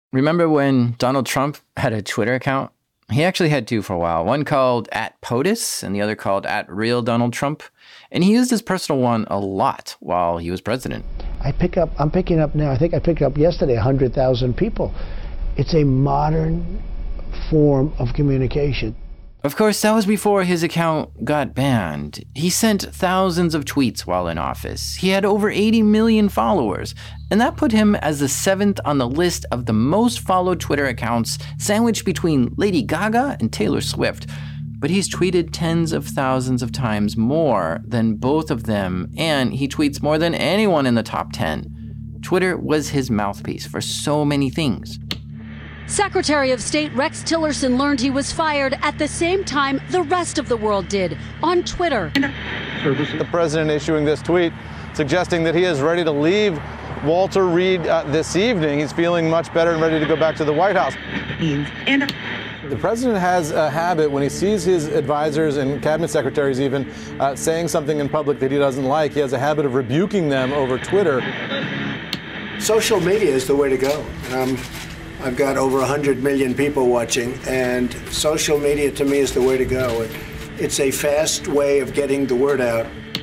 Remember when Donald Trump had a Twitter account? He actually had two for a while, one called @POTUS and the other called @RealDonaldTrump. And he used his personal one a lot while he was president. I'm picking up now, I think I picked up yesterday 100,000 people. It's a modern form of communication. Of course, that was before his account got banned. He sent thousands of tweets while in office. He had over 80 million followers, and that put him as the 7th on the list of the most followed Twitter accounts, sandwiched between Lady Gaga and Taylor Swift. But he's tweeted tens of thousands of times more than both of them, and he tweets more than anyone in the top 10. Twitter was his mouthpiece for so many things. Secretary of State Rex Tillerson learned he was fired at the same time the rest of the world did, on Twitter. The president issuing this tweet suggesting that he is ready to leave Walter Reed this evening. He's feeling much better and ready to go back to the White House. The president has a habit when he sees his advisors and cabinet secretaries even saying something in public that he doesn't like. He has a habit of rebuking them over Twitter. Social media is the way to go. I've got over 100 million people watching, and social media to me is the way to go. It's a fast way of getting the word out.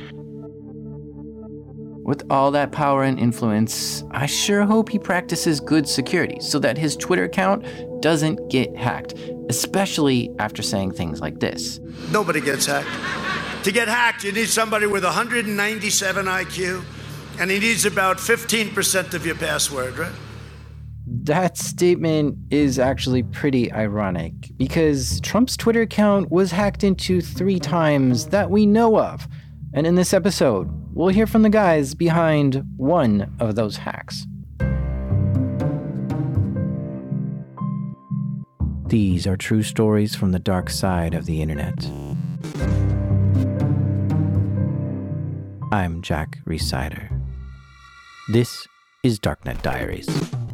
With all that power and influence, I sure hope he practices good security so that his Twitter account doesn't get hacked, especially after saying things like this. Nobody gets hacked. To get hacked, you need somebody with 197 IQ, and he needs about 15% of your password, right? That statement is actually pretty ironic because Trump's Twitter account was hacked into 3 times that we know of. And in this episode, we'll hear from the guys behind one of those hacks. These are true stories from the dark side of the internet. I'm Jack Rhysider. This is Darknet Diaries.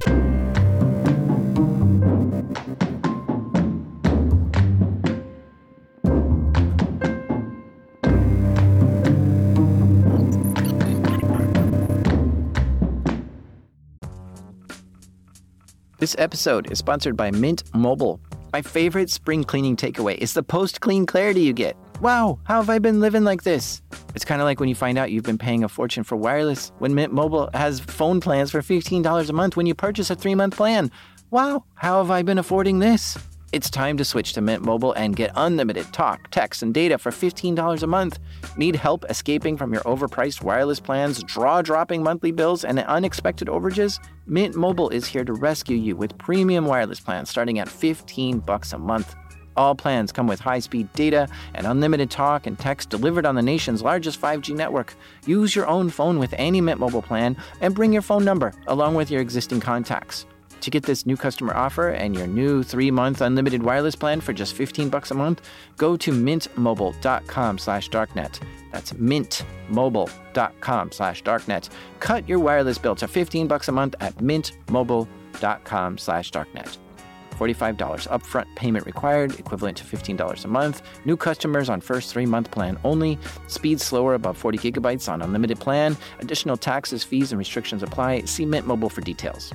This episode is sponsored by Mint Mobile. My favorite spring cleaning takeaway is the post-clean clarity you get. Wow, how have I been living like this? It's kind of like when you find out you've been paying a fortune for wireless when Mint Mobile has phone plans for $15 a month when you purchase a 3-month plan. Wow, how have I been affording this? It's time to switch to Mint Mobile and get unlimited talk, text, and data for $15 a month. Need help escaping from your overpriced wireless plans, jaw-dropping monthly bills, and unexpected overages? Mint Mobile is here to rescue you with premium wireless plans starting at $15 a month. All plans come with high-speed data and unlimited talk and text delivered on the nation's largest 5G network. Use your own phone with any Mint Mobile plan and bring your phone number along with your existing contacts. To get this new customer offer and your new 3-month unlimited wireless plan for just $15 a month, go to mintmobile.com/darknet. That's mintmobile.com/darknet. Cut your wireless bill to $15 a month at mintmobile.com/darknet. $45 upfront payment required, equivalent to $15 a month. New customers on first 3-month plan only. Speed slower above 40 gigabytes on unlimited plan. Additional taxes, fees, and restrictions apply. See Mint Mobile for details.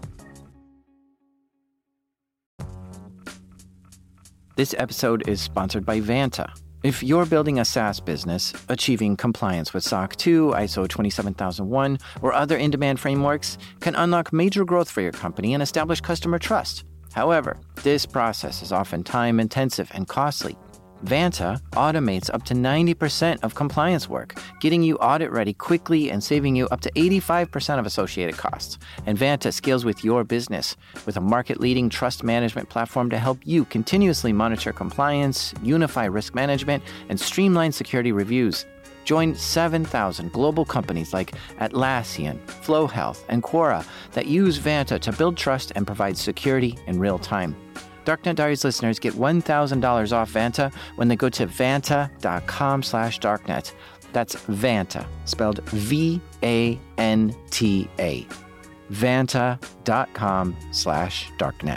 This episode is sponsored by Vanta. If you're building a SaaS business, achieving compliance with SOC 2, ISO 27001, or other in-demand frameworks can unlock major growth for your company and establish customer trust. However, this process is often time-intensive and costly. Vanta automates up to 90% of compliance work, getting you audit-ready quickly and saving you up to 85% of associated costs. And Vanta scales with your business with a market-leading trust management platform to help you continuously monitor compliance, unify risk management, and streamline security reviews. Join 7,000 global companies like Atlassian, Flow Health, and Quora that use Vanta to build trust and provide security in real time. Darknet Diaries listeners get $1,000 off Vanta when they go to vanta.com/darknet. That's Vanta, spelled V-A-N-T-A. Vanta.com/darknet.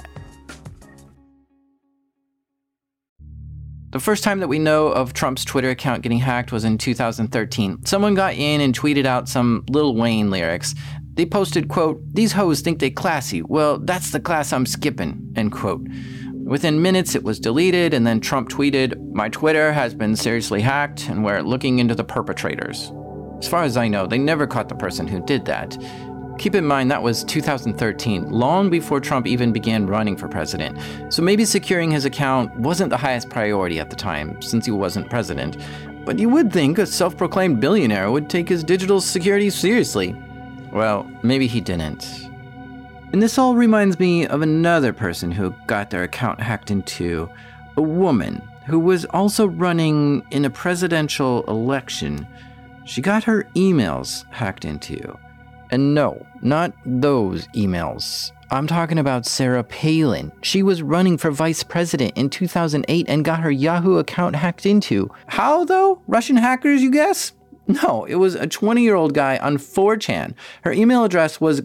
The first time that we know of Trump's Twitter account getting hacked was in 2013. Someone got in and tweeted out some Lil Wayne lyrics. They posted, quote, "These hoes think they classy. Well, that's the class I'm skipping," end quote. Within minutes, it was deleted, and then Trump tweeted, "My Twitter has been seriously hacked, and we're looking into the perpetrators." As far as I know, they never caught the person who did that. Keep in mind, that was 2013, long before Trump even began running for president. So maybe securing his account wasn't the highest priority at the time, since he wasn't president. But you would think a self-proclaimed billionaire would take his digital security seriously. Well, maybe he didn't. And this all reminds me of another person who got their account hacked into. A woman who was also running in a presidential election. She got her emails hacked into. And no, not those emails. I'm talking about Sarah Palin. She was running for vice president in 2008 and got her Yahoo account hacked into. How though? Russian hackers, you guess? No, it was a 20-year-old guy on 4chan. Her email address was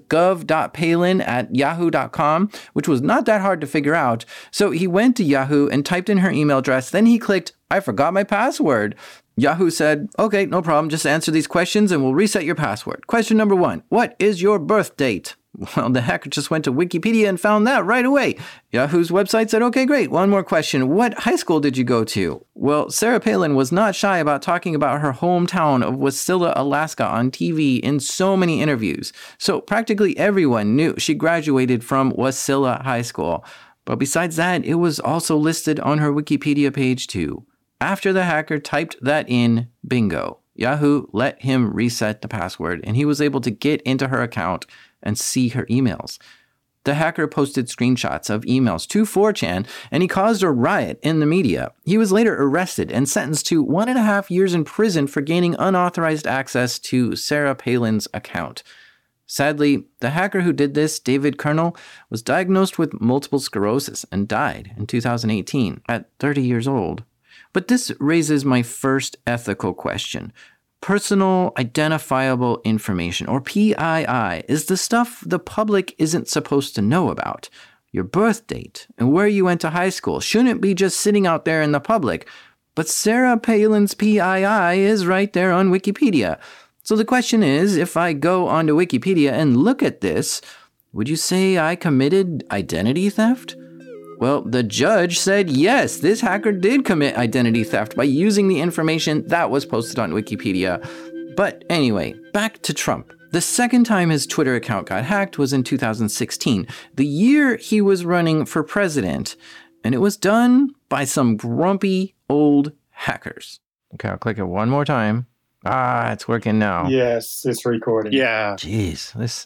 gov.palin@yahoo.com, which was not that hard to figure out. So he went to Yahoo and typed in her email address. Then he clicked, "I forgot my password." Yahoo said, "Okay, no problem. Just answer these questions and we'll reset your password. Question number 1, what is your birth date?" Well, the hacker just went to Wikipedia and found that right away. Yahoo's website said, "Okay, great. One more question. What high school did you go to?" Well, Sarah Palin was not shy about talking about her hometown of Wasilla, Alaska on TV in so many interviews. So practically everyone knew she graduated from Wasilla High School. But besides that, it was also listed on her Wikipedia page too. After the hacker typed that in, bingo. Yahoo let him reset the password and he was able to get into her account and see her emails. The hacker posted screenshots of emails to 4chan and he caused a riot in the media. He was later arrested and sentenced to 1.5 years in prison for gaining unauthorized access to Sarah Palin's account. Sadly, the hacker who did this, David Kernel, was diagnosed with multiple sclerosis and died in 2018 at 30 years old. But this raises my first ethical question. Personal identifiable information, or PII, is the stuff the public isn't supposed to know about. Your birth date and where you went to high school shouldn't be just sitting out there in the public. But Sarah Palin's PII is right there on Wikipedia. So the question is, if I go onto Wikipedia and look at this, would you say I committed identity theft? Well, the judge said yes, this hacker did commit identity theft by using the information that was posted on Wikipedia. But anyway, back to Trump. The second time his Twitter account got hacked was in 2016, the year he was running for president. And it was done by some grumpy old hackers. Okay, I'll click it one more time. Ah, it's working now. Yes, it's recording. Yeah. Jeez, this...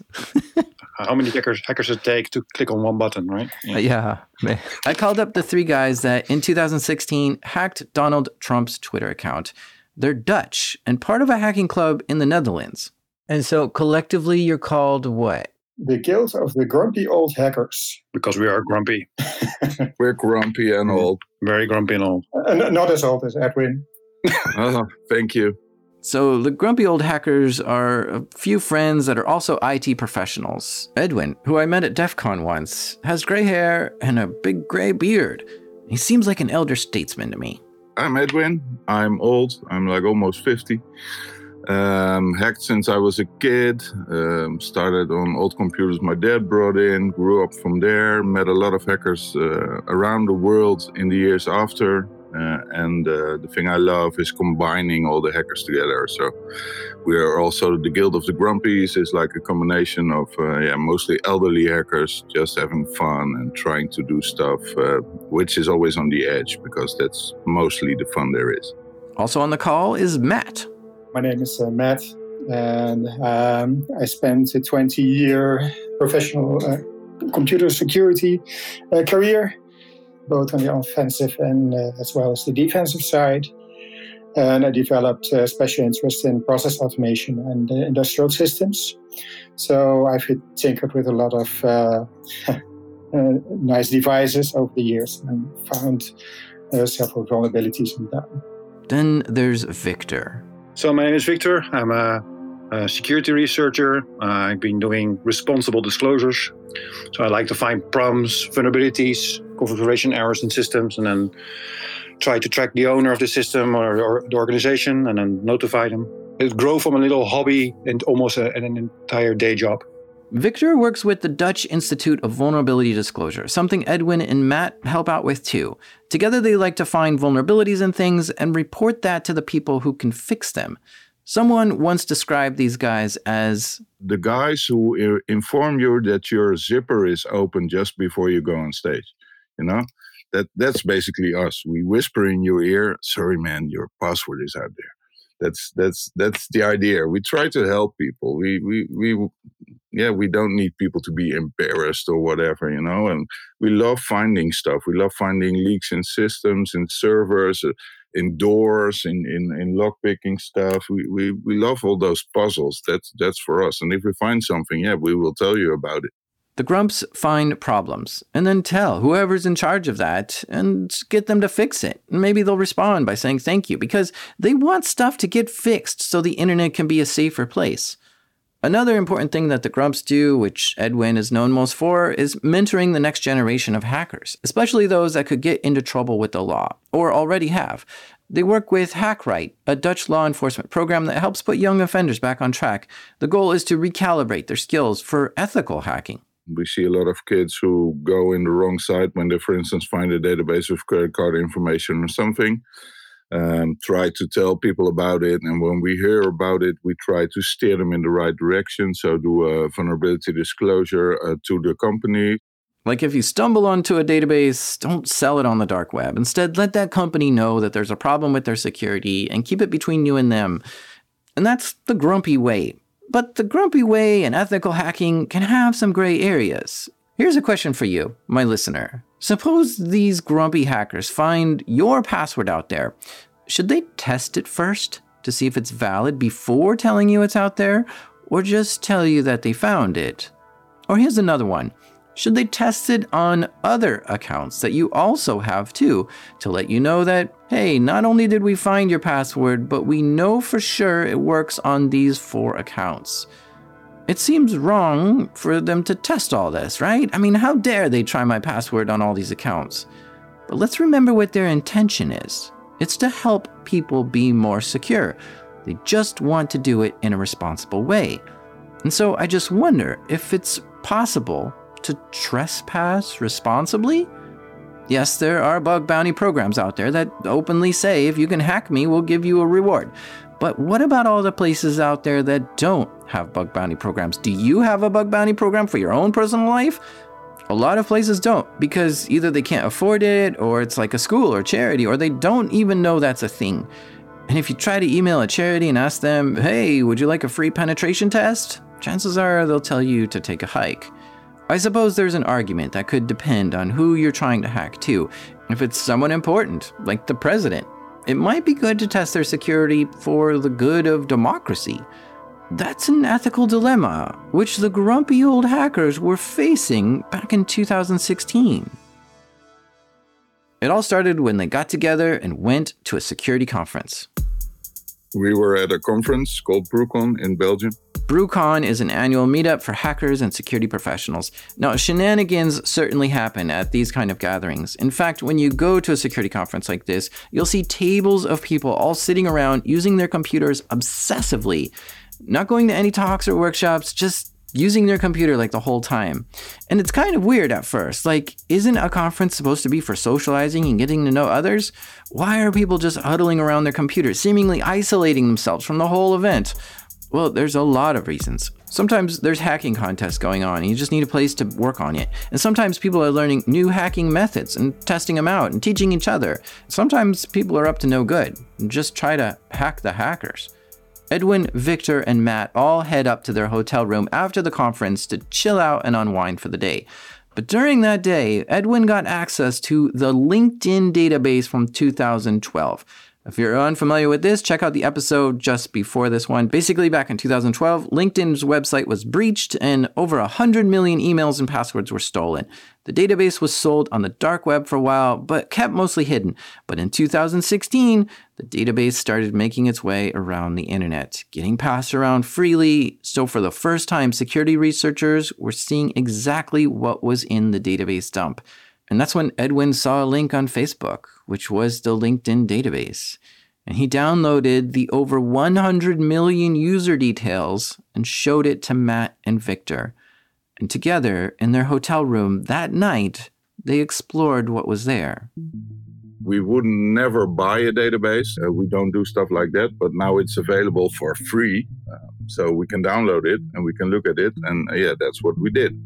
How many hackers it take to click on one button, right? Yeah. I called up the 3 guys that in 2016 hacked Donald Trump's Twitter account. They're Dutch and part of a hacking club in the Netherlands. And so collectively you're called what? The Guild of the Grumpy Old Hackers. Because we are grumpy. We're grumpy and old. Very grumpy and old. Not as old as Edwin. Oh, thank you. So the grumpy old hackers are a few friends that are also IT professionals. Edwin, who I met at DEF CON once, has gray hair and a big gray beard. He seems like an elder statesman to me. I'm Edwin. I'm old. I'm like almost 50. Hacked since I was a kid. Started on old computers my dad brought in. Grew up from there. Met a lot of hackers around the world in the years after. And the thing I love is combining all the hackers together. So we are also the Guild of the Grumpies. Is like a combination of mostly elderly hackers just having fun and trying to do stuff, which is always on the edge because that's mostly the fun there is. Also on the call is Matt. My name is Matt, and I spent a 20-year professional computer security career, both on the offensive and as well as the defensive side. And I developed a special interest in process automation and industrial systems. So I've tinkered with a lot of nice devices over the years and found several vulnerabilities in them. Then there's Victor. So my name is Victor. I'm a security researcher. I've been doing responsible disclosures. So I like to find problems, vulnerabilities, configuration errors in systems, and then try to track the owner of the system or the organization and then notify them. It grew from a little hobby and almost an entire day job. Victor works with the Dutch Institute of Vulnerability Disclosure, something Edwin and Matt help out with too. Together they like to find vulnerabilities in things and report that to the people who can fix them. Someone once described these guys as the guys who inform you that your zipper is open just before you go on stage. You know, that's basically us. We whisper in your ear, "Sorry, man, your password is out there." That's the idea. We try to help people. We don't need people to be embarrassed or whatever, you know. And we love finding stuff. We love finding leaks in systems, in servers, in doors, in lockpicking stuff. We love all those puzzles. That's for us. And if we find something, we will tell you about it. The Grumps find problems and then tell whoever's in charge of that and get them to fix it. Maybe they'll respond by saying thank you because they want stuff to get fixed so the internet can be a safer place. Another important thing that the Grumps do, which Edwin is known most for, is mentoring the next generation of hackers, especially those that could get into trouble with the law, or already have. They work with HackRight, a Dutch law enforcement program that helps put young offenders back on track. The goal is to recalibrate their skills for ethical hacking. We see a lot of kids who go in the wrong side when they, for instance, find a database with credit card information or something. Try to tell people about it, and when we hear about it, we try to steer them in the right direction. So do a vulnerability disclosure to the company. Like if you stumble onto a database, don't sell it on the dark web. Instead, let that company know that there's a problem with their security and keep it between you and them. And that's the grumpy way. But the grumpy way and ethical hacking can have some gray areas. Here's a question for you, my listener. Suppose these grumpy hackers find your password out there. Should they test it first to see if it's valid before telling you it's out there, or just tell you that they found it? Or here's another one. Should they test it on other accounts that you also have too, to let you know that, hey, not only did we find your password, but we know for sure it works on these 4 accounts? It seems wrong for them to test all this, right? I mean, how dare they try my password on all these accounts? But let's remember what their intention is. It's to help people be more secure. They just want to do it in a responsible way. And so I just wonder if it's possible to trespass responsibly? Yes, there are bug bounty programs out there that openly say if you can hack me, we'll give you a reward. But what about all the places out there that don't have bug bounty programs? Do you have a bug bounty program for your own personal life? A lot of places don't, because either they can't afford it, or it's like a school or charity, or they don't even know that's a thing. And if you try to email a charity and ask them, hey, would you like a free penetration test? Chances are they'll tell you to take a hike. I suppose there's an argument that could depend on who you're trying to hack too. If it's someone important, like the president, it might be good to test their security for the good of democracy. That's an ethical dilemma, which the grumpy old hackers were facing back in 2016. It all started when they got together and went to a security conference. We were at a conference called BrewCon in Belgium. BrewCon is an annual meetup for hackers and security professionals. Now, shenanigans certainly happen at these kind of gatherings. In fact, when you go to a security conference like this, you'll see tables of people all sitting around using their computers obsessively. Not going to any talks or workshops, just using their computer like the whole time. And it's kind of weird at first. Like, isn't a conference supposed to be for socializing and getting to know others? Why are people just huddling around their computers, seemingly isolating themselves from the whole event? Well, there's a lot of reasons. Sometimes there's hacking contests going on and you just need a place to work on it. And sometimes people are learning new hacking methods and testing them out and teaching each other. Sometimes people are up to no good and just try to hack the hackers. Edwin, Victor, and Matt all head up to their hotel room after the conference to chill out and unwind for the day. But during that day, Edwin got access to the LinkedIn database from 2012. If you're unfamiliar with this, check out the episode just before this one. Basically, back in 2012, LinkedIn's website was breached and over 100 million emails and passwords were stolen. The database was sold on the dark web for a while, but kept mostly hidden. But in 2016, the database started making its way around the internet, getting passed around freely. So for the first time, security researchers were seeing exactly what was in the database dump. And that's when Edwin saw a link on Facebook, which was the LinkedIn database. And he downloaded the over 100 million user details and showed it to Matt and Victor. And together, in their hotel room that night, they explored what was there. We would never buy a database. We don't do stuff like that, but now it's available for free. So we can download it and we can look at it. And that's what we did.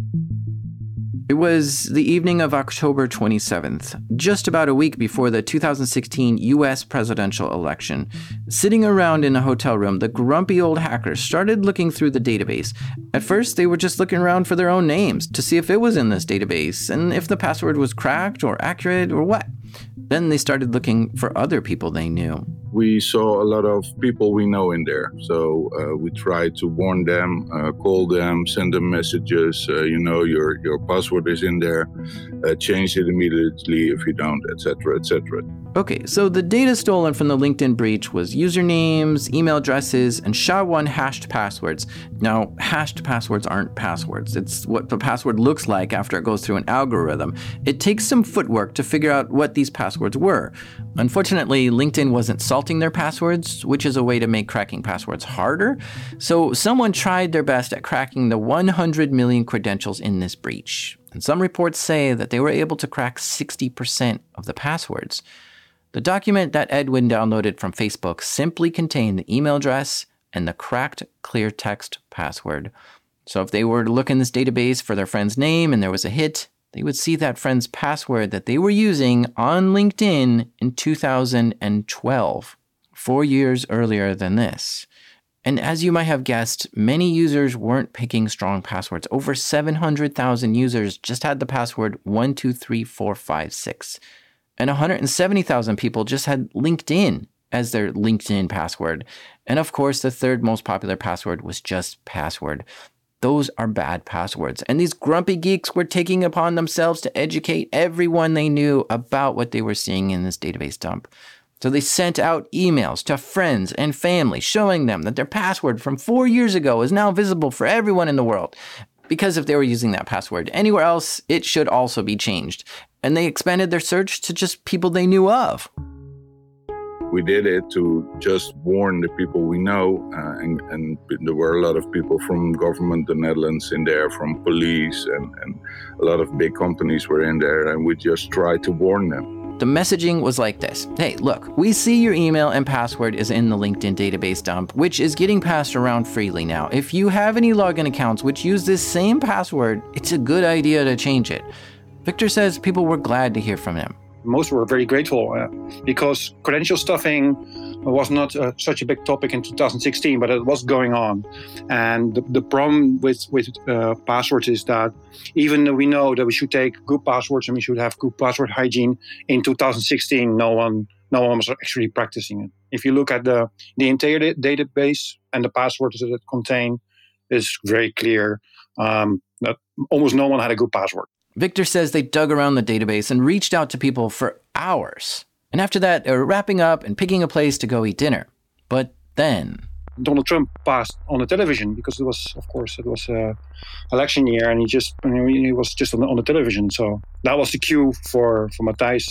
It was the evening of October 27th, just about a week before the 2016 U.S. presidential election. Sitting around in a hotel room, the grumpy old hackers started looking through the database. At first, they were just looking around for their own names to see if it was in this database and if the password was cracked or accurate or what. Then they started looking for other people they knew. We saw a lot of people we know in there. So we tried to warn them, call them, send them messages. Your password is in there. Change it immediately if you don't, etc., etc. Okay, so the data stolen from the LinkedIn breach was usernames, email addresses, and SHA-1 hashed passwords. Now, hashed passwords aren't passwords. It's what the password looks like after it goes through an algorithm. It takes some footwork to figure out what these passwords were. Unfortunately, LinkedIn wasn't salting their passwords, which is a way to make cracking passwords harder. So someone tried their best at cracking the 100 million credentials in this breach. And some reports say that they were able to crack 60% of the passwords. The document that Edwin downloaded from Facebook simply contained the email address and the cracked clear text password. So if they were to look in this database for their friend's name and there was a hit, they would see that friend's password that they were using on LinkedIn in 2012, 4 years earlier than this. And as you might have guessed, many users weren't picking strong passwords. Over 700,000 users just had the password 123456. And 170,000 people just had LinkedIn as their LinkedIn password. And of course, the third most popular password was just password. Those are bad passwords. And these grumpy geeks were taking upon themselves to educate everyone they knew about what they were seeing in this database dump. So they sent out emails to friends and family showing them that their password from 4 years ago is now visible for everyone in the world. Because if they were using that password anywhere else, it should also be changed. And they expanded their search to just people they knew of. We did it to just warn the people we know, and there were a lot of people from government, the Netherlands in there, from police, and a lot of big companies were in there, and we just tried to warn them. The messaging was like this. Hey, look, we see your email and password is in the LinkedIn database dump, which is getting passed around freely now. If you have any login accounts which use this same password, it's a good idea to change it. Victor says people were glad to hear from him. Most were very grateful because credential stuffing was not such a big topic in 2016, but it was going on. And the problem with passwords is that even though we know that we should take good passwords and we should have good password hygiene, in 2016, no one was actually practicing it. If you look at the entire database and the passwords that it contain, it's very clear that almost no one had a good password. Victor says they dug around the database and reached out to people for hours. And after that, they were wrapping up and picking a place to go eat dinner. But then Donald Trump passed on the television because it was election year, and he was just on the television. So that was the cue for Matthijs.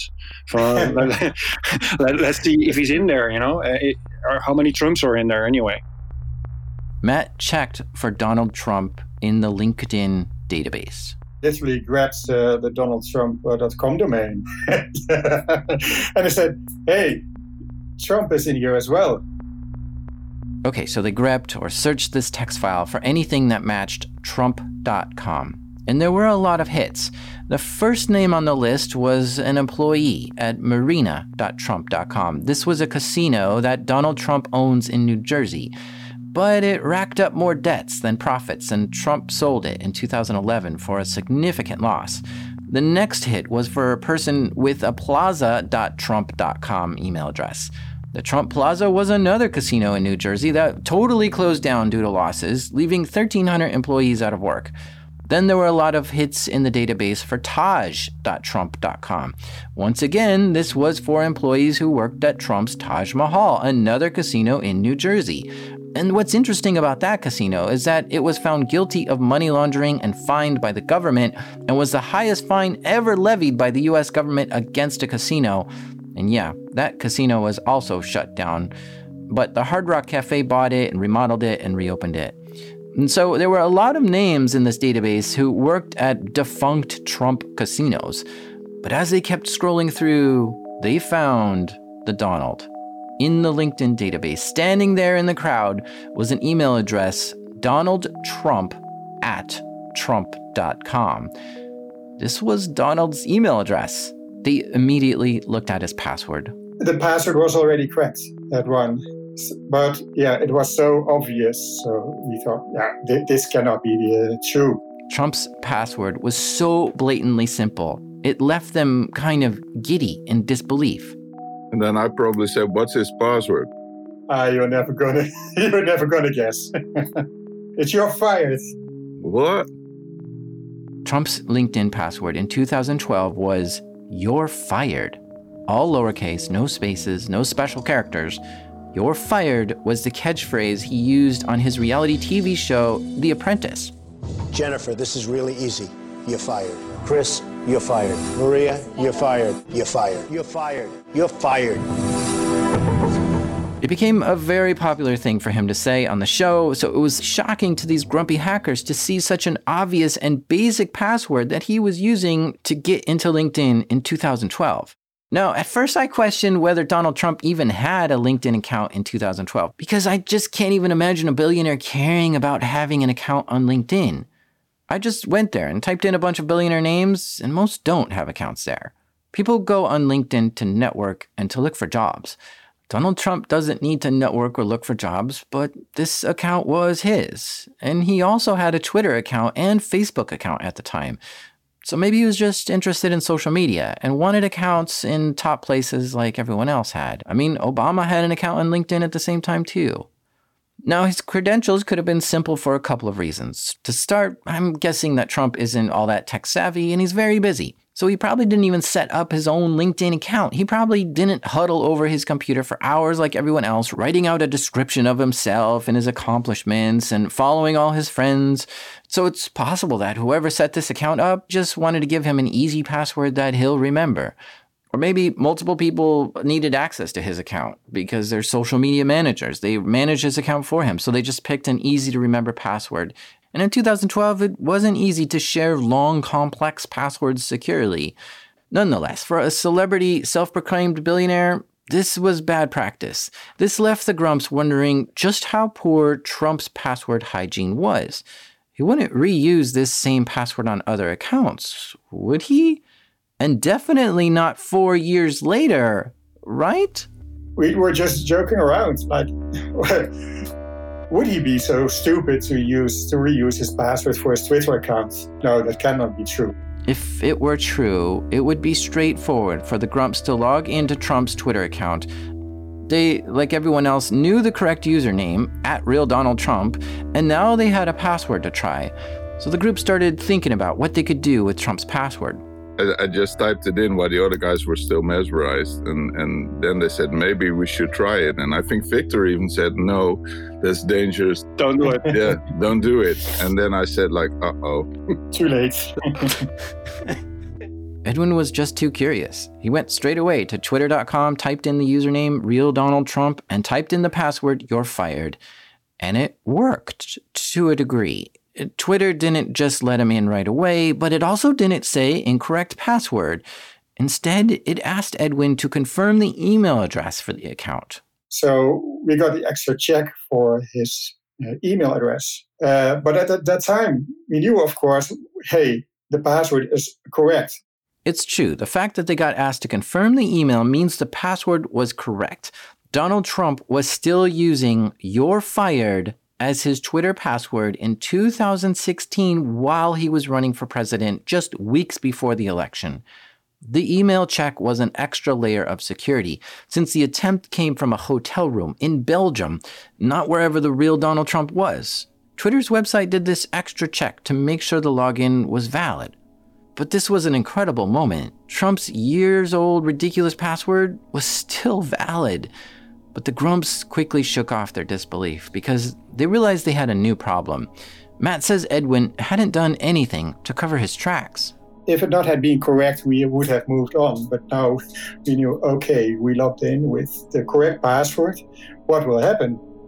Let's see if he's in there, or how many Trumps are in there anyway. Matt checked for Donald Trump in the LinkedIn database. Literally grabs the DonaldTrump.com domain. And I said, hey, Trump is in here as well. Okay, so they grepped or searched this text file for anything that matched Trump.com. And there were a lot of hits. The first name on the list was an employee at Marina.Trump.com. This was a casino that Donald Trump owns in New Jersey. But it racked up more debts than profits, and Trump sold it in 2011 for a significant loss. The next hit was for a person with a plaza.trump.com email address. The Trump Plaza was another casino in New Jersey that totally closed down due to losses, leaving 1,300 employees out of work. Then there were a lot of hits in the database for Taj.Trump.com. Once again, this was for employees who worked at Trump's Taj Mahal, another casino in New Jersey. And what's interesting about that casino is that it was found guilty of money laundering and fined by the government, and was the highest fine ever levied by the US government against a casino. And yeah, that casino was also shut down. But the Hard Rock Cafe bought it and remodeled it and reopened it. And so there were a lot of names in this database who worked at defunct Trump casinos. But as they kept scrolling through, they found the Donald. In the LinkedIn database, standing there in the crowd, was an email address, donaldtrump@trump.com. This was Donald's email address. They immediately looked at his password. The password was already cracked, that one. But yeah, it was so obvious. So we thought, this cannot be true. Trump's password was so blatantly simple. It left them kind of giddy in disbelief. And then I probably said, "What's his password?" You're never gonna guess. You're fired. What? Trump's LinkedIn password in 2012 was "You're fired." All lowercase, no spaces, no special characters. "You're fired" was the catchphrase he used on his reality TV show, The Apprentice. Jennifer, this is really easy. You're fired. Chris, you're fired. Maria, you're fired. You're fired. You're fired. You're fired. It became a very popular thing for him to say on the show, so it was shocking to these grumpy hackers to see such an obvious and basic password that he was using to get into LinkedIn in 2012. Now, at first I questioned whether Donald Trump even had a LinkedIn account in 2012, because I just can't even imagine a billionaire caring about having an account on LinkedIn. I just went there and typed in a bunch of billionaire names, and most don't have accounts there. People go on LinkedIn to network and to look for jobs. Donald Trump doesn't need to network or look for jobs, but this account was his. And he also had a Twitter account and Facebook account at the time. So maybe he was just interested in social media and wanted accounts in top places like everyone else had. I mean, Obama had an account on LinkedIn at the same time too. Now, his credentials could have been simple for a couple of reasons. To start, I'm guessing that Trump isn't all that tech savvy and he's very busy. So he probably didn't even set up his own LinkedIn account. He probably didn't huddle over his computer for hours like everyone else, writing out a description of himself and his accomplishments and following all his friends. So it's possible that whoever set this account up just wanted to give him an easy password that he'll remember. Or maybe multiple people needed access to his account because they're social media managers. They manage his account for him, so they just picked an easy-to-remember password. And in 2012, it wasn't easy to share long, complex passwords securely. Nonetheless, for a celebrity, self-proclaimed billionaire, this was bad practice. This left the grumps wondering just how poor Trump's password hygiene was. He wouldn't reuse this same password on other accounts, would he? And definitely not 4 years later, right? We were just joking around. Like, would he be so stupid to reuse his password for his Twitter account? No, that cannot be true. If it were true, it would be straightforward for the grumps to log into Trump's Twitter account. They, like everyone else, knew the correct username, @RealDonaldTrump, and now they had a password to try. So the group started thinking about what they could do with Trump's password. I just typed it in while the other guys were still mesmerized. And then they said, maybe we should try it. And I think Victor even said, no, that's dangerous. Don't do it. Yeah, don't do it. And then I said like, uh-oh. Too late. Edwin was just too curious. He went straight away to twitter.com, typed in the username RealDonaldTrump, and typed in the password, "You're fired." And it worked to a degree. Twitter didn't just let him in right away, but it also didn't say incorrect password. Instead, it asked Edwin to confirm the email address for the account. So we got the extra check for his email address. But at that time, we knew, of course, hey, the password is correct. It's true. The fact that they got asked to confirm the email means the password was correct. Donald Trump was still using "You're fired" as his Twitter password in 2016 while he was running for president just weeks before the election. The email check was an extra layer of security, since the attempt came from a hotel room in Belgium, not wherever the real Donald Trump was. Twitter's website did this extra check to make sure the login was valid. But this was an incredible moment. Trump's years-old ridiculous password was still valid. But the grumps quickly shook off their disbelief because they realized they had a new problem. Matt says Edwin hadn't done anything to cover his tracks. If it not had been correct, we would have moved on. But now we knew, okay, we logged in with the correct password. What will happen?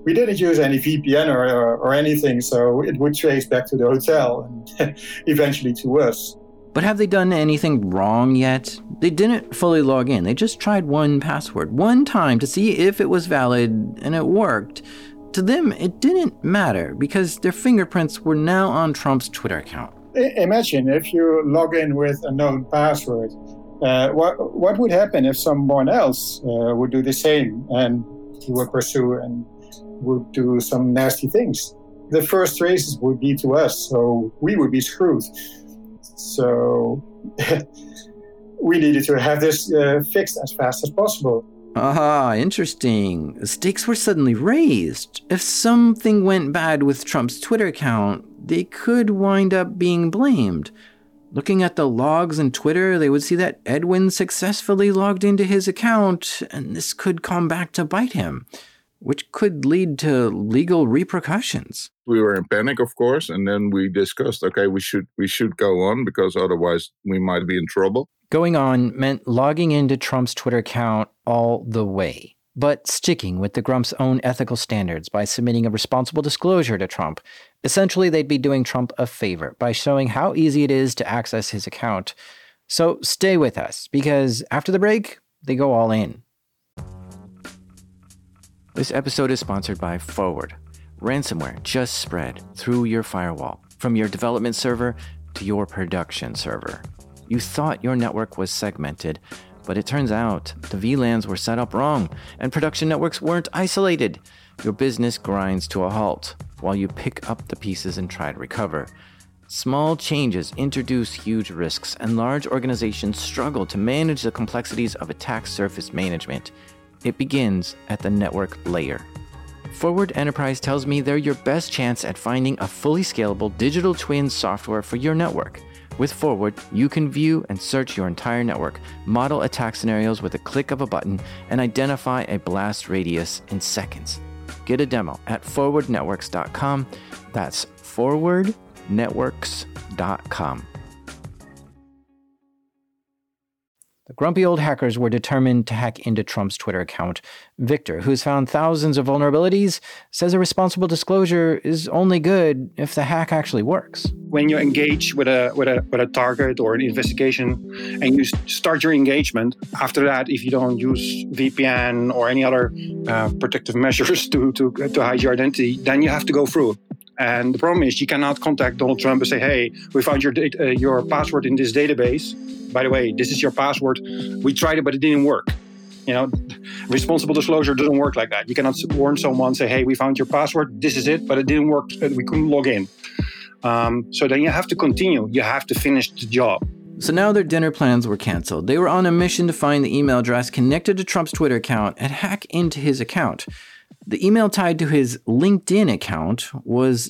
We didn't use any VPN or anything, so it would trace back to the hotel and eventually to us. But have they done anything wrong yet? They didn't fully log in. They just tried one password, one time, to see if it was valid, and it worked. To them, it didn't matter because their fingerprints were now on Trump's Twitter account. Imagine if you log in with a known password. What would happen if someone else would do the same and he would pursue and would do some nasty things? The first traces would be to us, so we would be screwed. So we needed to have this fixed as fast as possible. Ah, interesting. The stakes were suddenly raised. If something went bad with Trump's Twitter account, they could wind up being blamed. Looking at the logs in Twitter, they would see that Edwin successfully logged into his account, and this could come back to bite him, which could lead to legal repercussions. We were in panic, of course, and then we discussed, okay, we should go on because otherwise we might be in trouble. Going on meant logging into Trump's Twitter account all the way, but sticking with the Grump's own ethical standards by submitting a responsible disclosure to Trump. Essentially, they'd be doing Trump a favor by showing how easy it is to access his account. So stay with us, because after the break, they go all in. This episode is sponsored by Forward. Ransomware just spread through your firewall, from your development server to your production server. You thought your network was segmented, but it turns out the VLANs were set up wrong, and production networks weren't isolated. Your business grinds to a halt while you pick up the pieces and try to recover. Small changes introduce huge risks, and large organizations struggle to manage the complexities of attack surface management. It begins at the network layer. Forward Enterprise tells me they're your best chance at finding a fully scalable digital twin software for your network. With Forward, you can view and search your entire network, model attack scenarios with a click of a button, and identify a blast radius in seconds. Get a demo at forwardnetworks.com. That's forwardnetworks.com. The grumpy old hackers were determined to hack into Trump's Twitter account. Victor, who's found thousands of vulnerabilities, says a responsible disclosure is only good if the hack actually works. When you engage with a target or an investigation and you start your engagement, after that, if you don't use VPN or any other protective measures to hide your identity, then you have to go through. And the problem is you cannot contact Donald Trump and say, hey, we found your password in this database. By the way, this is your password. We tried it, but it didn't work. You know, responsible disclosure doesn't work like that. You cannot warn someone, say, hey, we found your password. This is it, but it didn't work. We couldn't log in. So then you have to continue. You have to finish the job. So now their dinner plans were canceled. They were on a mission to find the email address connected to Trump's Twitter account and hack into his account. The email tied to his LinkedIn account was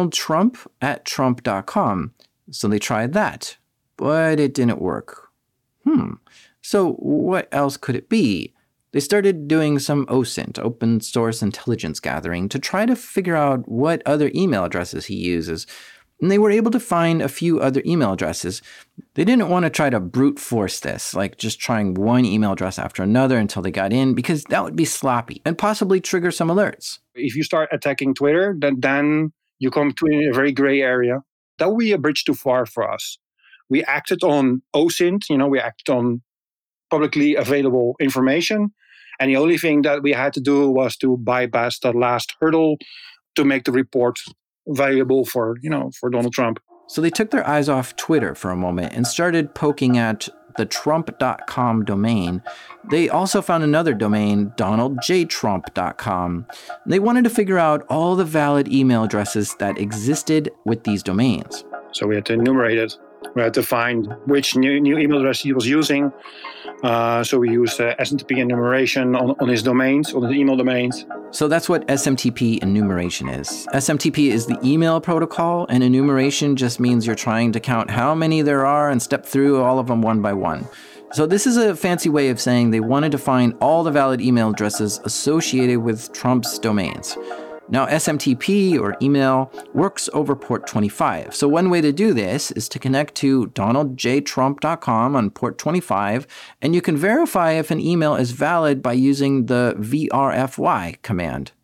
donaldtrump@trump.com. So they tried that, but it didn't work. So what else could it be? They started doing some OSINT, open source intelligence gathering, to try to figure out what other email addresses he uses. And they were able to find a few other email addresses. They didn't want to try to brute force this, like just trying one email address after another until they got in, because that would be sloppy and possibly trigger some alerts. If you start attacking Twitter, then you come to a very gray area. That would be a bridge too far for us. We acted on OSINT, we acted on publicly available information. And the only thing that we had to do was to bypass that last hurdle to make the report valuable for Donald Trump. So they took their eyes off Twitter for a moment and started poking at the Trump.com domain. They also found another domain, DonaldJTrump.com. They wanted to figure out all the valid email addresses that existed with these domains. So we had to enumerate it. We had to find which new email address he was using. So we used SMTP enumeration on his domains, on the email domains. So that's what SMTP enumeration is. SMTP is the email protocol, and enumeration just means you're trying to count how many there are and step through all of them one by one. So this is a fancy way of saying they wanted to find all the valid email addresses associated with Trump's domains. Now, SMTP, or email, works over port 25. So one way to do this is to connect to DonaldJTrump.com on port 25, and you can verify if an email is valid by using the VRFY command.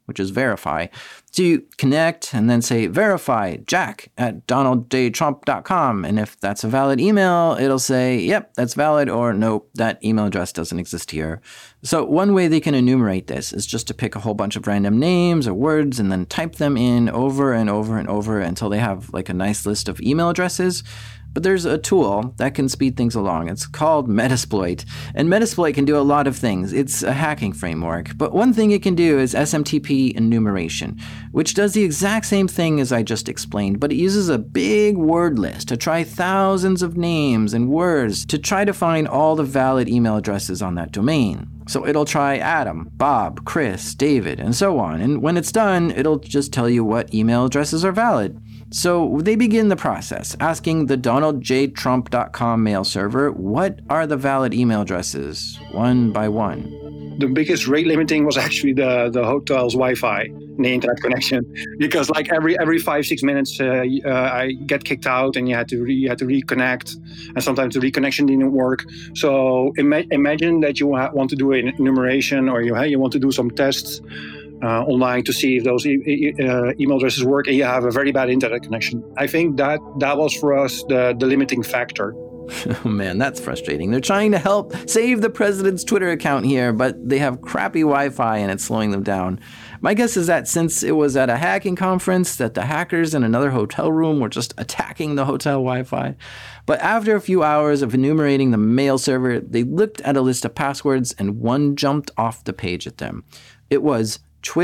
which is verify. So you connect and then say verify jack@donaldjtrump.com. And if that's a valid email, it'll say, yep, that's valid, or nope, that email address doesn't exist here. So one way they can enumerate this is just to pick a whole bunch of random names or words and then type them in over and over and over until they have like a nice list of email addresses. But there's a tool that can speed things along. It's called Metasploit. And Metasploit can do a lot of things. It's a hacking framework. But one thing it can do is SMTP enumeration, which does the exact same thing as I just explained, but it uses a big word list to try thousands of names and words to try to find all the valid email addresses on that domain. So it'll try Adam, Bob, Chris, David, and so on. And when it's done, it'll just tell you what email addresses are valid. So they begin the process, asking the DonaldJTrump.com mail server, what are the valid email addresses, one by one? The biggest rate limiting was actually the hotel's Wi-Fi and the internet connection, because like every 5-6 minutes I get kicked out and you had to reconnect, and sometimes the reconnection didn't work. So imagine that you want to do an enumeration, or you want to do some tests online to see if those email addresses work, and you have a very bad internet connection. I think that was for us the limiting factor. Oh man, that's frustrating. They're trying to help save the president's Twitter account here, but they have crappy Wi-Fi and it's slowing them down. My guess is that since it was at a hacking conference, that the hackers in another hotel room were just attacking the hotel Wi-Fi. But after a few hours of enumerating the mail server, they looked at a list of passwords and one jumped off the page at them. It was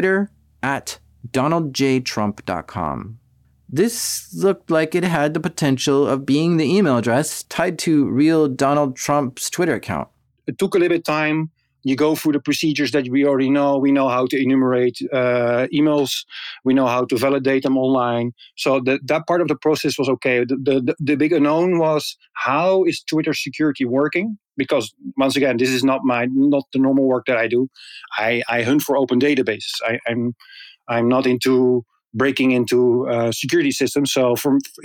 Twitter@DonaldJTrump.com. This looked like it had the potential of being the email address tied to real Donald Trump's Twitter account. It took a little bit of time. You go through the procedures that we already know. We know how to enumerate emails. We know how to validate them online. So that part of the process was okay. The big unknown was, how is Twitter security working? Because once again, this is not the normal work that I do. I hunt for open databases. I'm not into breaking into security systems. So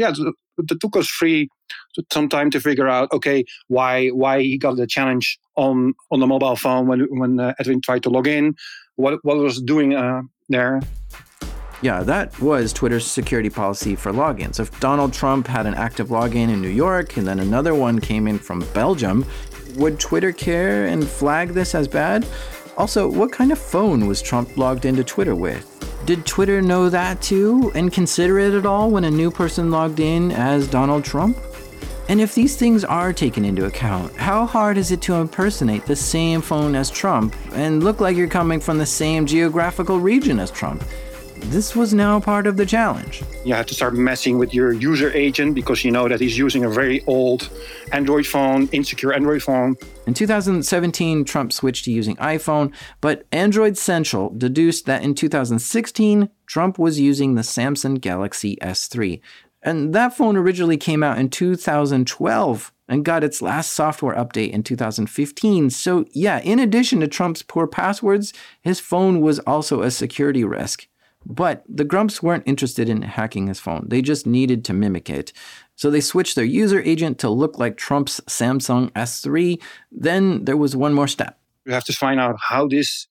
it took us some time to figure out, okay, why he got the challenge on the mobile phone when Edwin tried to log in, what was doing there. Yeah, that was Twitter's security policy for logins. If Donald Trump had an active login in New York and then another one came in from Belgium, would Twitter care and flag this as bad? Also, what kind of phone was Trump logged into Twitter with? Did Twitter know that too and consider it at all when a new person logged in as Donald Trump? And if these things are taken into account, how hard is it to impersonate the same phone as Trump and look like you're coming from the same geographical region as Trump? This was now part of the challenge. You have to start messing with your user agent because you know that he's using a very old Android phone, insecure Android phone. In 2017, Trump switched to using iPhone, but Android Central deduced that in 2016, Trump was using the Samsung Galaxy S3. And that phone originally came out in 2012 and got its last software update in 2015. So yeah, in addition to Trump's poor passwords, his phone was also a security risk. But the Grumps weren't interested in hacking his phone. They just needed to mimic it. So they switched their user agent to look like Trump's Samsung S3. Then there was one more step. You have to find out how this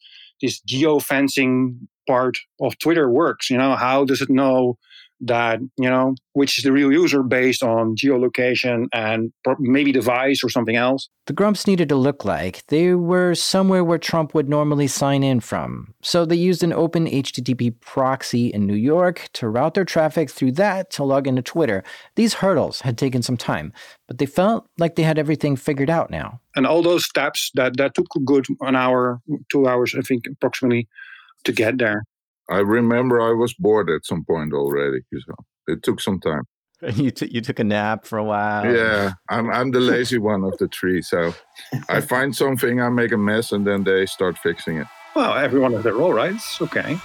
geofencing part of Twitter works. How does it know that, which is the real user based on geolocation and maybe device or something else? The Grumps needed to look like they were somewhere where Trump would normally sign in from. So they used an open HTTP proxy in New York to route their traffic through that to log into Twitter. These hurdles had taken some time, but they felt like they had everything figured out now. And all those steps, that took a good 1 hour, 2 hours, I think, approximately, to get there. I remember I was bored at some point already, so it took some time. You took a nap for a while. Yeah, I'm the lazy one of the three, so I find something, I make a mess, and then they start fixing it. Well, everyone has their role, right? It's okay.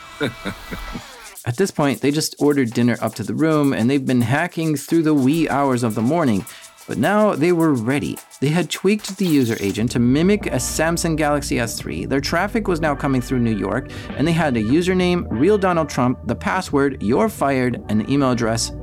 At this point, they just ordered dinner up to the room, and they've been hacking through the wee hours of the morning. But now they were ready. They had tweaked the user agent to mimic a Samsung Galaxy S3. Their traffic was now coming through New York, and they had a username, real Donald Trump, the password, you're fired, and the email address,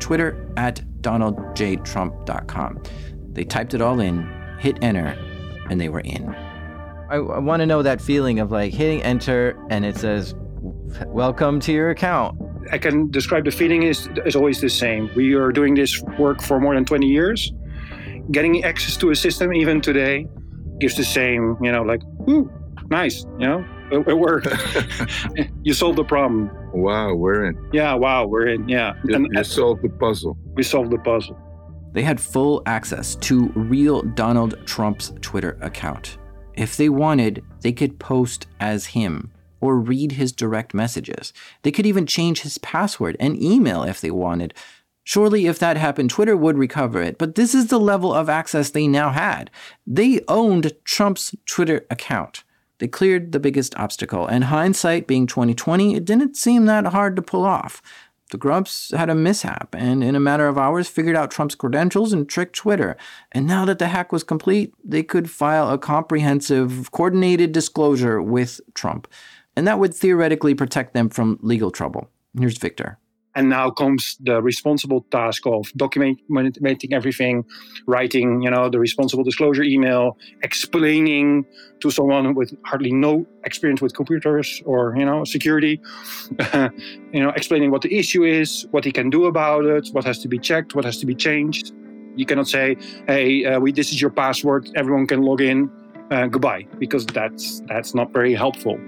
twitter@donaldjtrump.com. They typed it all in, hit enter, and they were in. I want to know that feeling of like hitting enter, and it says Welcome to your account. I can describe the feeling is always the same. We are doing this work for more than 20 years. Getting access to a system even today gives the same, like, ooh, nice, it worked. You solved the problem. Wow, we're in. Yeah, we're in, yeah. You solved the puzzle. We solved the puzzle. They had full access to real Donald Trump's Twitter account. If they wanted, they could post as him or read his direct messages. They could even change his password and email if they wanted. Surely if that happened, Twitter would recover it, but this is the level of access they now had. They owned Trump's Twitter account. They cleared the biggest obstacle, and hindsight being 2020, it didn't seem that hard to pull off. The Grumps had a mishap, and in a matter of hours figured out Trump's credentials and tricked Twitter. And now that the hack was complete, they could file a comprehensive, coordinated disclosure with Trump. And that would theoretically protect them from legal trouble. Here's Victor. And now comes the responsible task of documenting everything, writing, the responsible disclosure email, explaining to someone with hardly no experience with computers or, security, explaining what the issue is, what he can do about it, what has to be checked, what has to be changed. You cannot say, hey, this is your password, everyone can log in, goodbye, because that's not very helpful.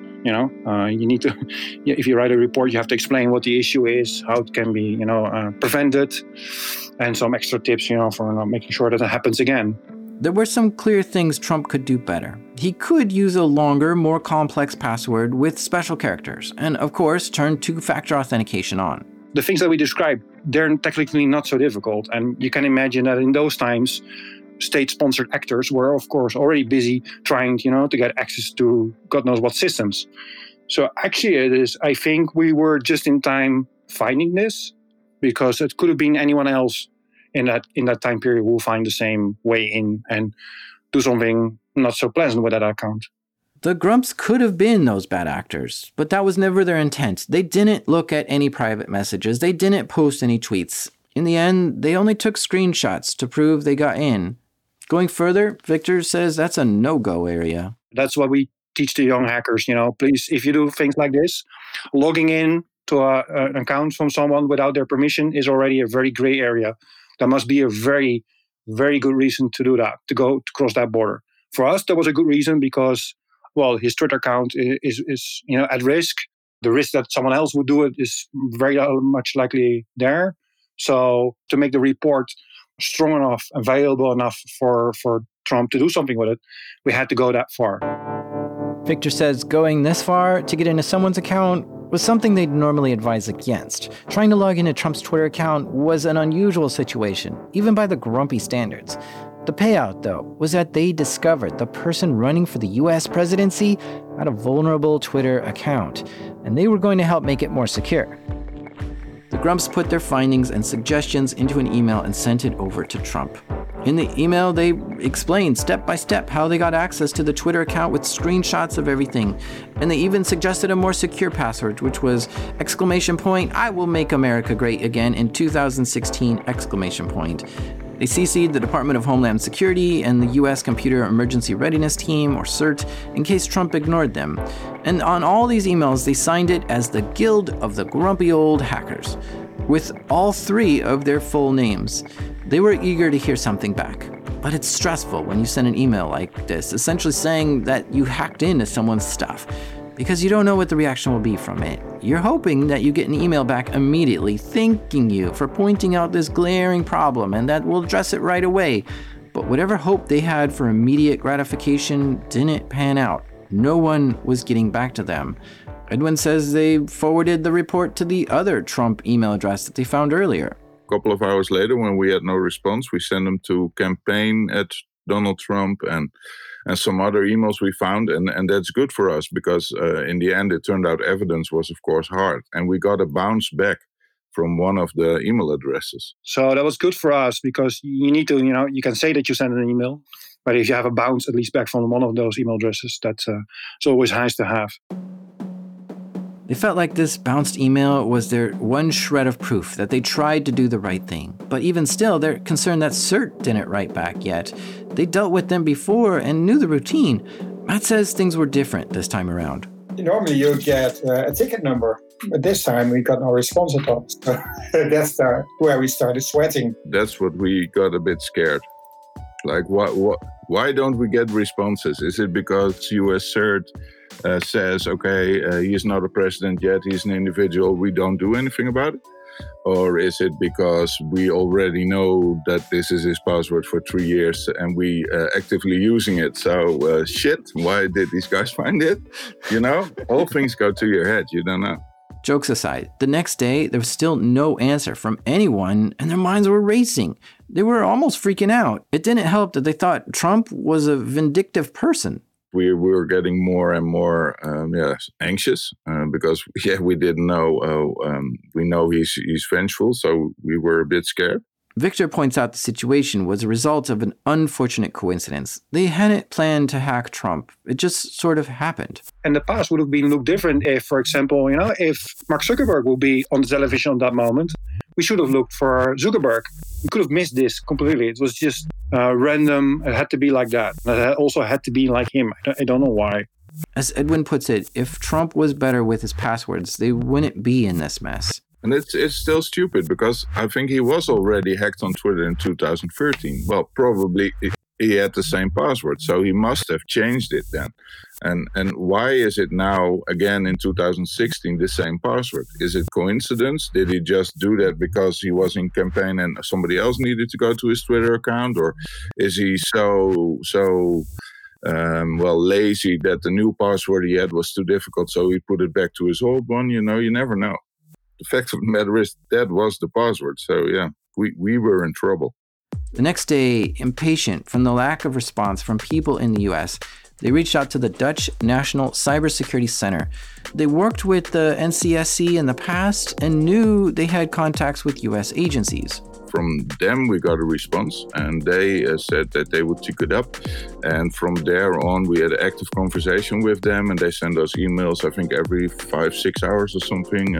You need to, if you write a report, you have to explain what the issue is, how it can be, prevented, and some extra tips, for making sure that it happens again. There were some clear things Trump could do better. He could use a longer, more complex password with special characters, and of course, turn two-factor authentication on. The things that we described, they're technically not so difficult, and you can imagine that in those times, state-sponsored actors were, of course, already busy trying, to get access to God knows what systems. So actually, I think we were just in time finding this, because it could have been anyone else in that time period who will find the same way in and do something not so pleasant with that account. The Grumps could have been those bad actors, but that was never their intent. They didn't look at any private messages. They didn't post any tweets. In the end, they only took screenshots to prove they got in. Going further, Victor says that's a no-go area. That's what we teach the young hackers, please, if you do things like this, logging in to an account from someone without their permission is already a very gray area. There must be a very, very good reason to do that, to cross that border. For us, there was a good reason because, his Twitter account is at risk. The risk that someone else would do it is very much likely there. So to make the report strong enough and valuable enough for Trump to do something with it, we had to go that far. Victor says going this far to get into someone's account was something they'd normally advise against. Trying to log into Trump's Twitter account was an unusual situation, even by the grumpy standards. The payout, though, was that they discovered the person running for the US presidency had a vulnerable Twitter account, and they were going to help make it more secure. The Grumps put their findings and suggestions into an email and sent it over to Trump. In the email, they explained step by step how they got access to the Twitter account with screenshots of everything. And they even suggested a more secure password, which was ! I will make America great again in 2016! They CC'd the Department of Homeland Security and the U.S. Computer Emergency Readiness Team, or CERT, in case Trump ignored them. And on all these emails, they signed it as the Guild of the Grumpy Old Hackers, with all three of their full names. They were eager to hear something back. But it's stressful when you send an email like this, essentially saying that you hacked into someone's stuff, because you don't know what the reaction will be from it. You're hoping that you get an email back immediately, thanking you for pointing out this glaring problem and that we'll address it right away. But whatever hope they had for immediate gratification didn't pan out. No one was getting back to them. Edwin says they forwarded the report to the other Trump email address that they found earlier. A couple of hours later, when we had no response, we sent them to campaign@Donald Trump and some other emails we found. And that's good for us because in the end, it turned out evidence was, of course, hard. And we got a bounce back from one of the email addresses. So that was good for us because you need to, you can say that you sent an email, but if you have a bounce at least back from one of those email addresses, that's it's always nice to have. They felt like this bounced email was their one shred of proof that they tried to do the right thing. But even still, they're concerned that CERT didn't write back yet. They dealt with them before and knew the routine. Matt says things were different this time around. Normally you get a ticket number, but this time we got no response at all. So that's where we started sweating. That's what we got a bit scared. Like, why don't we get responses? Is it because US CERT says, okay, he's not a president yet, he's an individual, we don't do anything about it? Or is it because we already know that this is his password for 3 years and we actively using it? So, shit, why did these guys find it? You know, all things go to your head, you don't know. Jokes aside, the next day, there was still no answer from anyone, and their minds were racing. They were almost freaking out. It didn't help that they thought Trump was a vindictive person. We were getting more and more anxious because, we didn't know. We know he's vengeful, so we were a bit scared. Victor points out the situation was a result of an unfortunate coincidence. They hadn't planned to hack Trump. It just sort of happened. And the past would have been looked different if, for example, if Mark Zuckerberg would be on the television at that moment. We should have looked for Zuckerberg. We could have missed this completely. It was just random. It had to be like that. It also had to be like him. I don't know why. As Edwin puts it, if Trump was better with his passwords, they wouldn't be in this mess. And it's still stupid because I think he was already hacked on Twitter in 2013. Well, probably he had the same password, so he must have changed it then. And why is it now, again in 2016, the same password? Is it coincidence? Did he just do that because he was in campaign and somebody else needed to go to his Twitter account? Or is he so lazy that the new password he had was too difficult, so he put it back to his old one? You never know. The fact of the matter is that was the password. So, we were in trouble. The next day, impatient from the lack of response from people in the US, they reached out to the Dutch National Cybersecurity Center. They worked with the NCSC in the past and knew they had contacts with US agencies. From them, we got a response, and they said that they would check it up. And from there on, we had an active conversation with them, and they send us emails, I think, every 5-6 hours or something.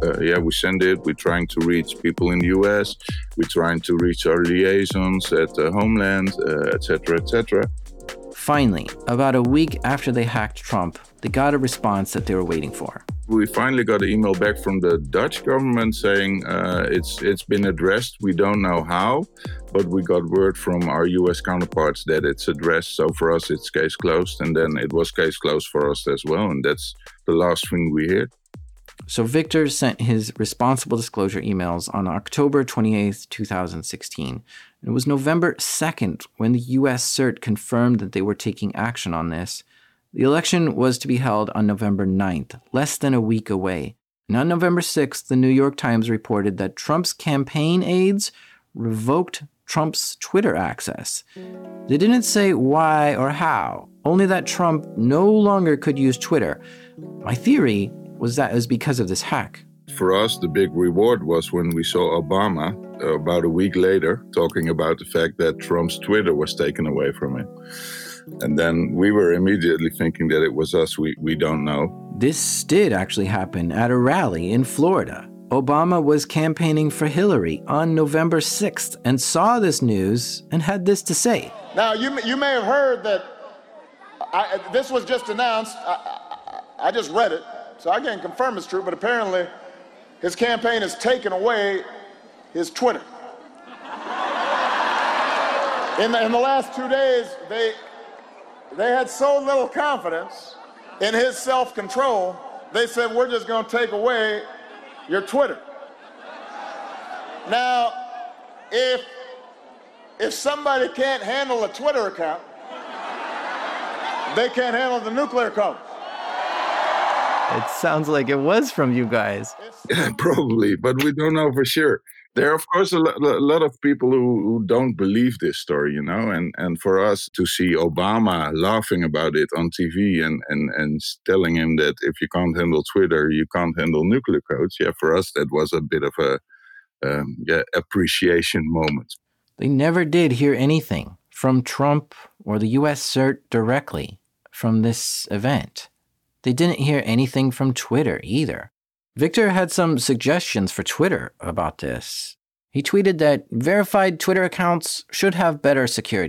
We send it. We're trying to reach people in the US. We're trying to reach our liaisons at the Homeland, etc., etc. Finally, about a week after they hacked Trump, they got a response that they were waiting for. We finally got an email back from the Dutch government saying it's been addressed. We don't know how, but we got word from our US counterparts that it's addressed. So for us, it's case closed. And then it was case closed for us as well. And that's the last thing we heard. So Victor sent his responsible disclosure emails on October 28th, 2016. It was November 2nd when the US CERT confirmed that they were taking action on this. The election was to be held on November 9th, less than a week away. And on November 6th, the New York Times reported that Trump's campaign aides revoked Trump's Twitter access. They didn't say why or how, only that Trump no longer could use Twitter. My theory was that it was because of this hack. For us, the big reward was when we saw Obama about a week later talking about the fact that Trump's Twitter was taken away from him. And then we were immediately thinking that it was us. We don't know. This did actually happen at a rally in Florida. Obama was campaigning for Hillary on November 6th and saw this news and had this to say. Now, you may have heard that this was just announced. I just read it, so I can't confirm it's true, but apparently his campaign has taken away his Twitter. In the last 2 days, they had so little confidence in his self-control, they said, we're just going to take away your Twitter. Now, if somebody can't handle a Twitter account, they can't handle the nuclear codes. It sounds like it was from you guys. Yeah, probably, but we don't know for sure. There are, of course, a lot of people who don't believe this story, and for us to see Obama laughing about it on TV and telling him that if you can't handle Twitter, you can't handle nuclear codes, for us that was a bit of a appreciation moment. They never did hear anything from Trump or the US CERT directly from this event. They didn't hear anything from Twitter either. Victor had some suggestions for Twitter about this. He tweeted that verified Twitter accounts should have better security.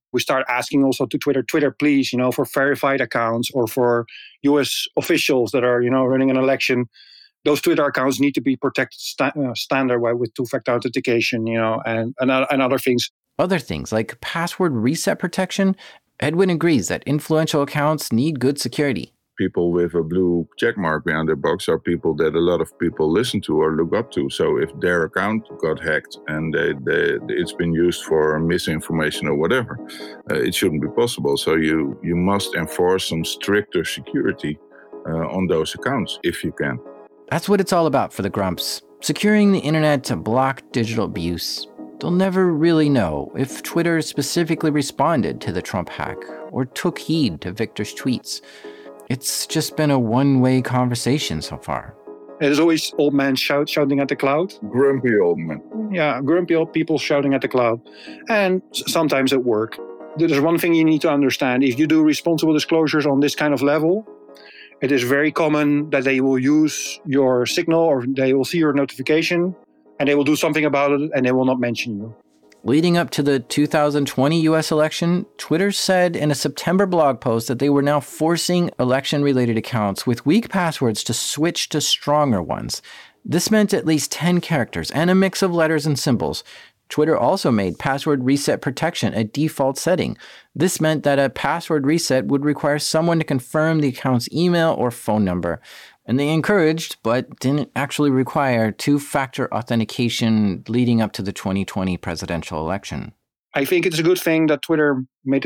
We start asking also to Twitter, please, for verified accounts or for US officials that are, running an election. Those Twitter accounts need to be protected standard with two-factor authentication, and other things. Other things like password reset protection. Edwin agrees that influential accounts need good security. People with a blue check mark behind their box are people that a lot of people listen to or look up to. So if their account got hacked and it's been used for misinformation or whatever, it shouldn't be possible. So you must enforce some stricter security on those accounts if you can. That's what it's all about for the Grumps. Securing the internet to block digital abuse. They'll never really know if Twitter specifically responded to the Trump hack or took heed to Victor's tweets. It's just been a one-way conversation so far. There's always old men shouting at the cloud. Grumpy old men. Yeah, grumpy old people shouting at the cloud. And sometimes at work. There's one thing you need to understand. If you do responsible disclosures on this kind of level, it is very common that they will use your signal or they will see your notification and they will do something about it and they will not mention you. Leading up to the 2020 US election, Twitter said in a September blog post that they were now forcing election-related accounts with weak passwords to switch to stronger ones. This meant at least 10 characters and a mix of letters and symbols. Twitter also made password reset protection a default setting. This meant that a password reset would require someone to confirm the account's email or phone number. And they encouraged, but didn't actually require, two-factor authentication leading up to the 2020 presidential election. I think it's a good thing that Twitter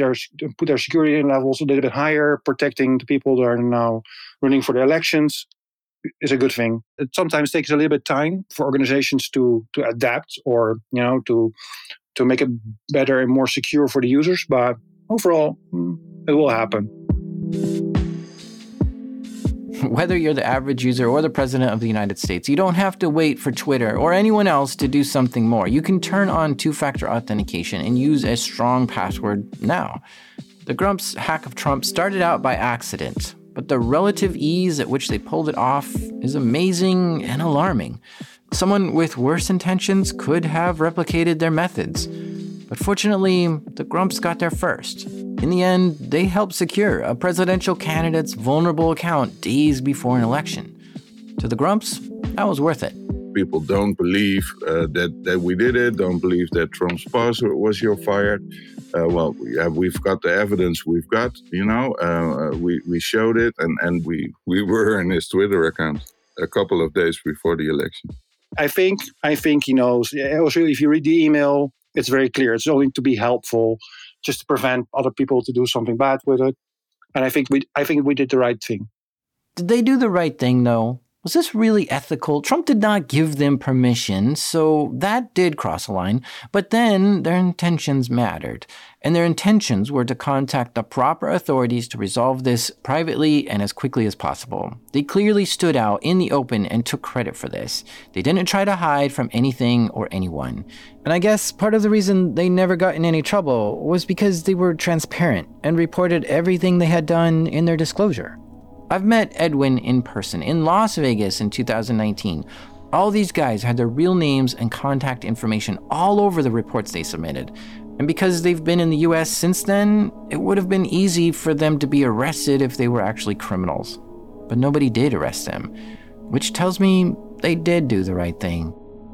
put their security levels a little bit higher, protecting the people that are now running for the elections. Is a good thing. It sometimes takes a little bit of time for organizations to adapt or, to make it better and more secure for the users. But overall, it will happen. Whether you're the average user or the president of the United States, you don't have to wait for Twitter or anyone else to do something more. You can turn on two-factor authentication and use a strong password now. The Grumps' hack of Trump started out by accident, but the relative ease at which they pulled it off is amazing and alarming. Someone with worse intentions could have replicated their methods. But fortunately, the Grumps got there first. In the end, they helped secure a presidential candidate's vulnerable account days before an election. To the Grumps, that was worth it. People don't believe that we did it, don't believe that Trump's password was fired. We've got the evidence we've got, we showed it and we were in his Twitter account a couple of days before the election. I think also if you read the email, it's very clear. It's only to be helpful, just to prevent other people to do something bad with it. And I think we did the right thing. Did they do the right thing, though? Was this really ethical? Trump did not give them permission, so that did cross a line. But then their intentions mattered. And their intentions were to contact the proper authorities to resolve this privately and as quickly as possible. They clearly stood out in the open and took credit for this. They didn't try to hide from anything or anyone. And I guess part of the reason they never got in any trouble was because they were transparent and reported everything they had done in their disclosure. I've met Edwin in person in Las Vegas in 2019. All these guys had their real names and contact information all over the reports they submitted. And because they've been in the US since then, it would have been easy for them to be arrested if they were actually criminals. But nobody did arrest them, which tells me they did do the right thing.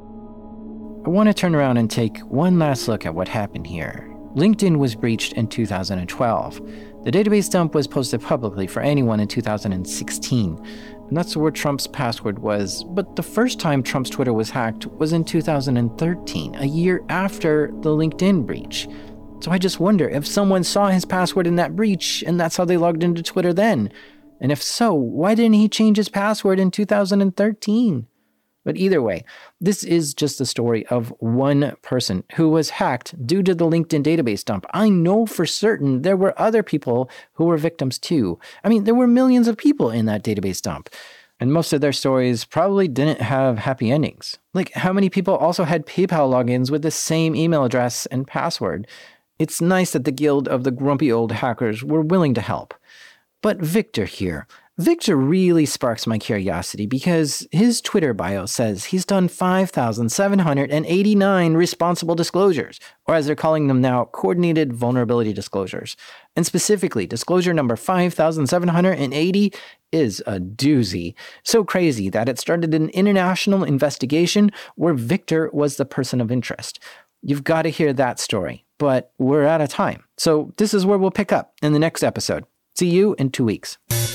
I want to turn around and take one last look at what happened here. LinkedIn was breached in 2012. The database dump was posted publicly for anyone in 2016, and that's where Trump's password was. But the first time Trump's Twitter was hacked was in 2013, a year after the LinkedIn breach. So I just wonder if someone saw his password in that breach, and that's how they logged into Twitter then. And if so, why didn't he change his password in 2013? But either way, this is just the story of one person who was hacked due to the LinkedIn database dump. I know for certain there were other people who were victims too. I mean, there were millions of people in that database dump. And most of their stories probably didn't have happy endings. Like, how many people also had PayPal logins with the same email address and password? It's nice that the Guild of the Grumpy Old Hackers were willing to help. But Victor here. Victor really sparks my curiosity because his Twitter bio says he's done 5,789 responsible disclosures, or as they're calling them now, coordinated vulnerability disclosures. And specifically, disclosure number 5,780 is a doozy. So crazy that it started an international investigation where Victor was the person of interest. You've got to hear that story, but we're out of time. So this is where we'll pick up in the next episode. See you in 2 weeks.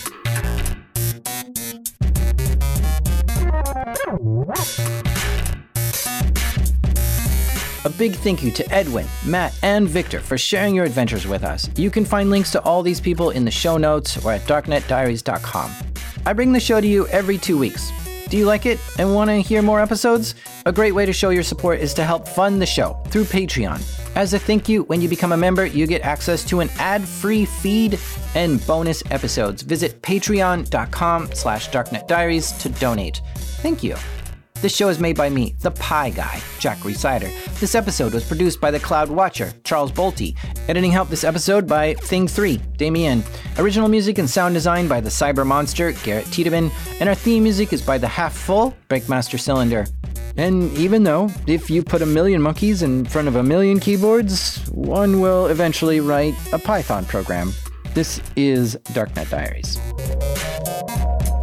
A big thank you to Edwin, Matt, and Victor for sharing your adventures with us. You can find links to all these people in the show notes or at darknetdiaries.com. I bring the show to you every 2 weeks. Do you like it and want to hear more episodes? A great way to show your support is to help fund the show through Patreon. As a thank you, when you become a member, you get access to an ad-free feed and bonus episodes. Visit patreon.com/darknetdiaries to donate. Thank you. This show is made by me, the Pie Guy, Jack Rhysider. This episode was produced by the Cloud Watcher, Charles Bolte. Editing help this episode by Thing3, Damien. Original music and sound design by the Cyber Monster, Garrett Tiedemann. And our theme music is by the Half Full, Breakmaster Cylinder. And even though, if you put 1,000,000 monkeys in front of 1,000,000 keyboards, one will eventually write a Python program. This is Darknet Diaries.